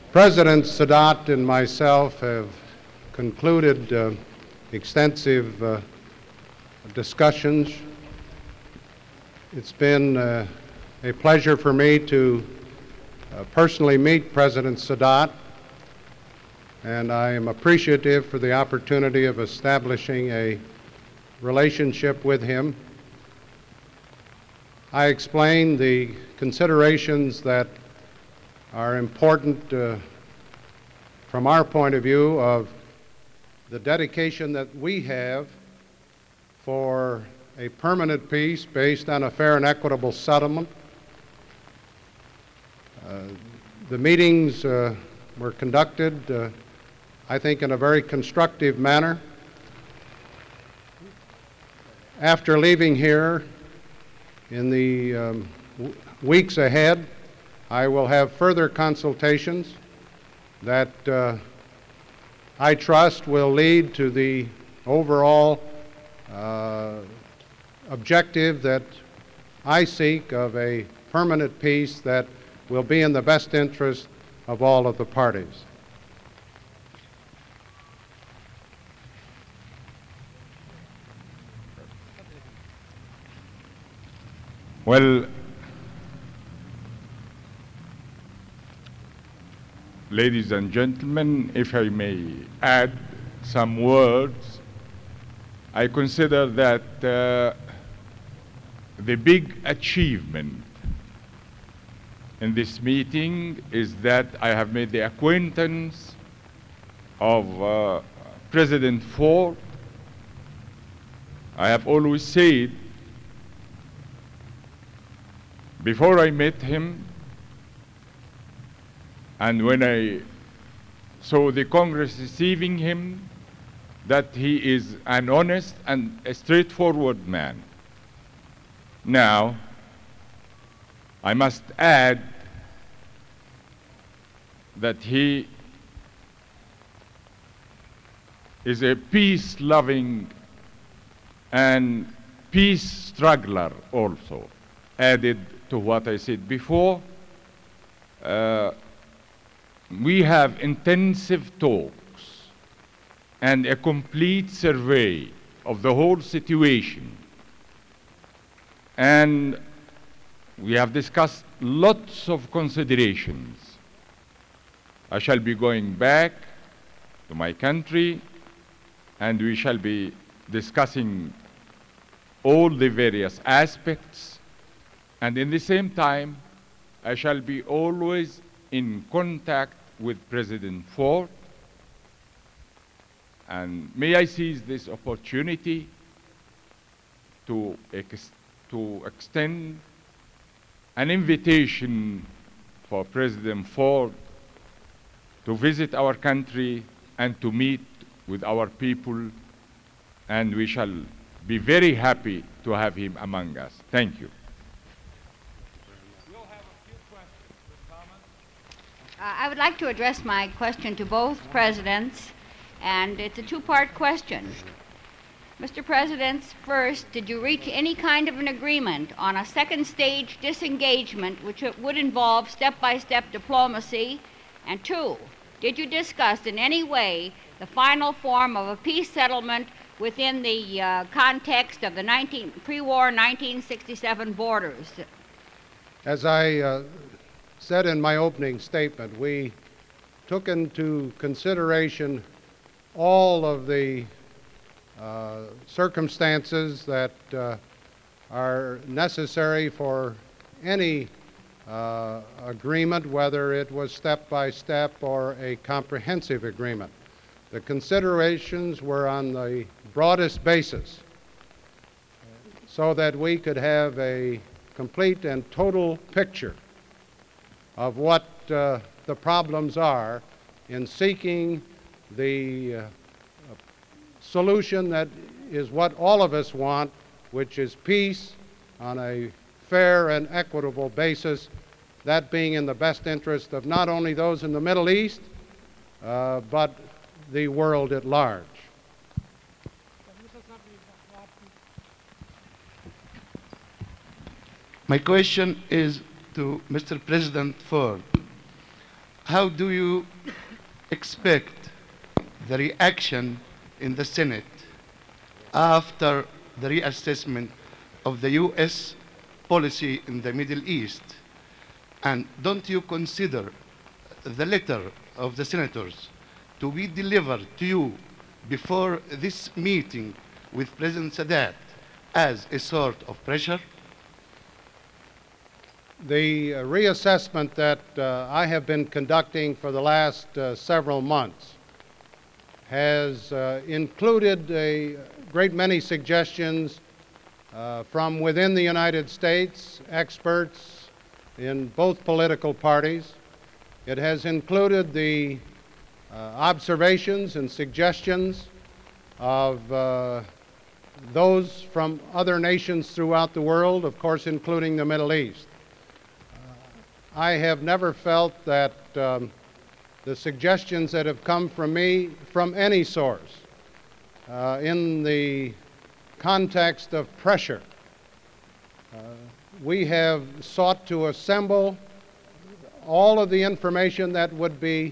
President Sadat and myself have concluded extensive discussions. It's been a pleasure for me to personally meet President Sadat, and I am appreciative for the opportunity of establishing a relationship with him. I explained the considerations that are important from our point of view of the dedication that we have for a permanent peace based on a fair and equitable settlement. The meetings were conducted, I think, in a very constructive manner. After leaving here in the weeks ahead, I will have further consultations that I trust will lead to the overall objective that I seek of a permanent peace that will be in the best interest of all of the parties. Well, ladies and gentlemen, if I may add some words, I consider that the big achievement in this meeting is that I have made the acquaintance of President Ford. I have always said, before I met him, and when I saw the Congress receiving him, that he is an honest and a straightforward man. Now, I must add that he is a peace-loving and peace struggler also, added to what I said before. We have intensive talks and a complete survey of the whole situation. And we have discussed lots of considerations. I shall be going back to my country, and we shall be discussing all the various aspects. And in the same time, I shall be always in contact with President Ford. And may I seize this opportunity to extend an invitation for President Ford to visit our country and to meet with our people, and we shall be very happy to have him among us. Thank you. I would like to address my question to both presidents, and it's a two-part question. Mr. President, first, did you reach any kind of an agreement on a second stage disengagement which would involve step-by-step diplomacy? And two, did you discuss in any way the final form of a peace settlement within the context of the pre-war 1967 borders? As I said in my opening statement, we took into consideration all of the circumstances that are necessary for any agreement, whether it was step-by-step or a comprehensive agreement. The considerations were on the broadest basis so that we could have a complete and total picture of what the problems are in seeking the solution that is what all of us want, which is peace on a fair and equitable basis, that being in the best interest of not only those in the Middle East, but the world at large. My question is to Mr. President Ford. how do you expect the reaction in the Senate after the reassessment of the U.S. policy in the Middle East? And don't you consider the letter of the senators to be delivered to you before this meeting with President Sadat as a sort of pressure? The reassessment that I have been conducting for the last several months has included a great many suggestions from within the United States, experts in both political parties. It has included the observations and suggestions of those from other nations throughout the world, of course, including the Middle East. I have never felt that the suggestions that have come from me from any source in the context of pressure. We have sought to assemble all of the information that would be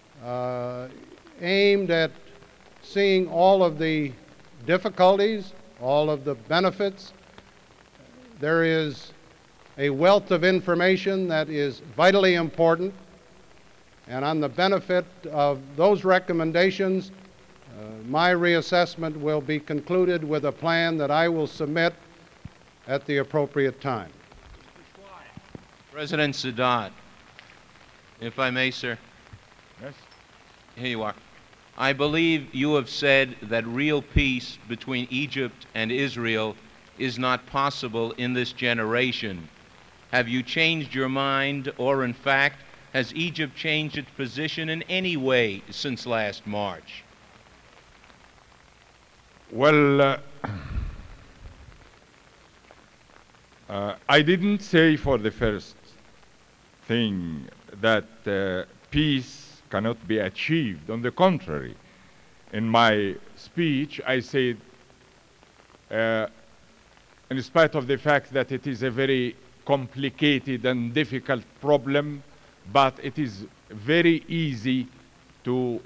aimed at seeing all of the difficulties, all of the benefits. There is a wealth of information that is vitally important, and on the benefit of those recommendations, my reassessment will be concluded with a plan that I will submit at the appropriate time. President Sadat, if I may, sir. Yes. Here you are. I believe you have said that real peace between Egypt and Israel is not possible in this generation. Have you changed your mind, or in fact, has Egypt changed its position in any way since last March? Well, I didn't say for the first thing that peace cannot be achieved. On the contrary, in my speech, I said, in spite of the fact that it is a very complicated and difficult problem, but it is very easy to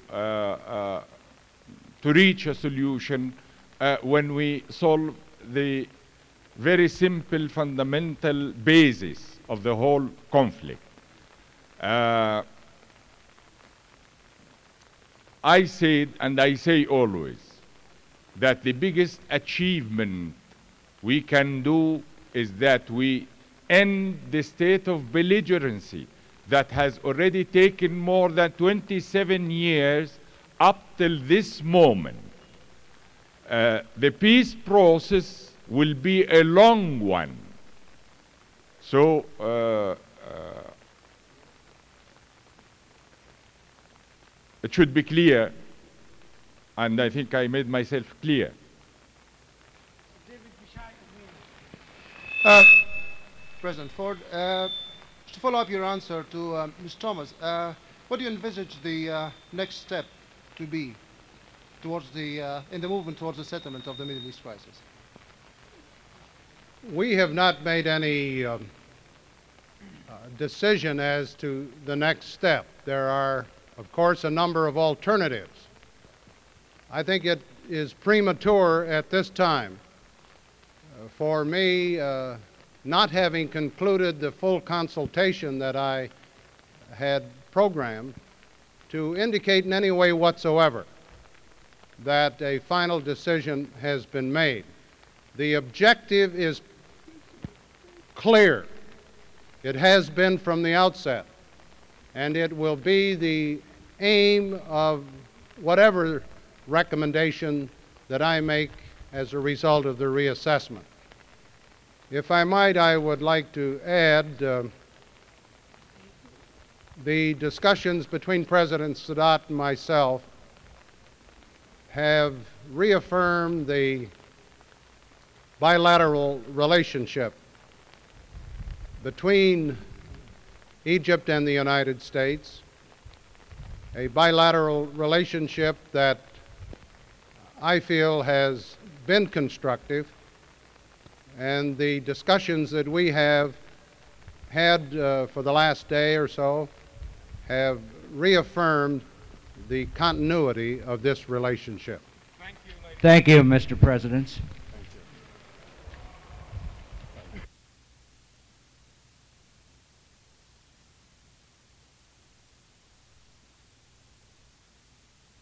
reach a solution when we solve the very simple fundamental basis of the whole conflict. I said, and I say always, that the biggest achievement we can do is that we end the state of belligerency that has already taken more than 27 years up till this moment. The peace process will be a long one. So it should be clear, and I think I made myself clear. President Ford, to follow up your answer to Ms. Thomas, what do you envisage the next step to be towards in the movement towards the settlement of the Middle East crisis? We have not made any decision as to the next step. There are, of course, a number of alternatives. I think it is premature at this time for me, not having concluded the full consultation that I had programmed, to indicate in any way whatsoever that a final decision has been made. The objective is clear. It has been from the outset, and it will be the aim of whatever recommendation that I make as a result of the reassessment. If I might, I would like to add the discussions between President Sadat and myself have reaffirmed the bilateral relationship between Egypt and the United States, a bilateral relationship that I feel has been constructive, and the discussions that we have had for the last day or so have reaffirmed the continuity of this relationship. Thank you, Mr. President.